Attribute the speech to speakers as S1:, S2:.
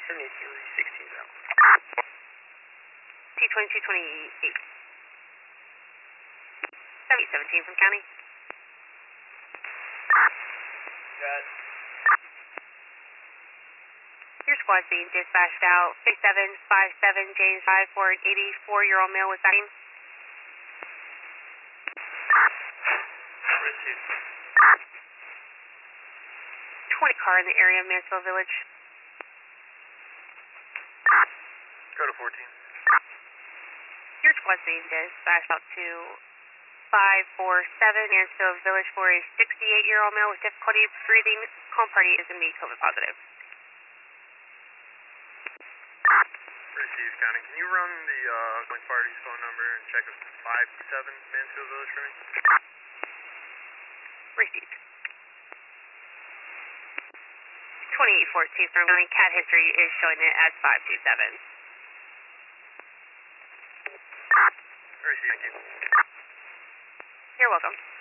S1: 7228.
S2: T2228. 7017 from county.
S1: Got
S2: Your squad's being dispatched out. 5757 James 5 for an 84-year-old male with that name.
S1: received.
S2: 20 car in the area of Mansfield Village.
S1: Go to 14.
S2: Your squad's being dispatched out to 547 Mansfield Village for a 68-year-old male with difficulty breathing. Home party is going to be COVID positive.
S1: Received, County. Can you run the outgoing party's phone number and check if 57 Mansfield Village for me?
S2: Received. 2814 from county. Cat history is showing it as 527.
S1: Received, thank you.
S2: You're welcome.